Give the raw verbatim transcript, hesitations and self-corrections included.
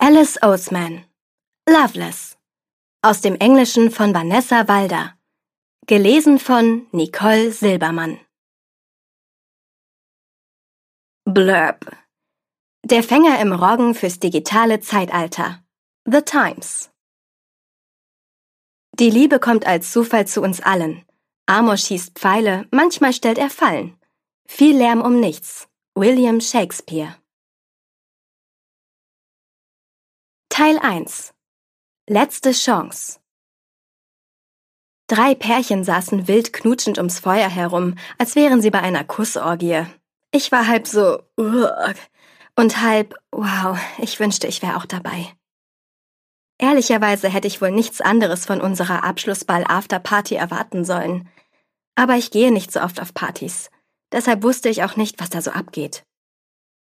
Alice Oseman. Loveless. Aus dem Englischen von Vanessa Walder. Gelesen von Nicole Silbermann. Blurb. Der Fänger im Roggen fürs digitale Zeitalter. The Times. Die Liebe kommt als Zufall zu uns allen. Amor schießt Pfeile, manchmal stellt er Fallen. Viel Lärm um nichts. William Shakespeare. Teil eins. Letzte Chance. Drei Pärchen saßen wild knutschend ums Feuer herum, als wären sie bei einer Kussorgie. Ich war halb so uh, und halb wow, ich wünschte, ich wäre auch dabei. Ehrlicherweise hätte ich wohl nichts anderes von unserer Abschlussball-Afterparty erwarten sollen. Aber ich gehe nicht so oft auf Partys. Deshalb wusste ich auch nicht, was da so abgeht.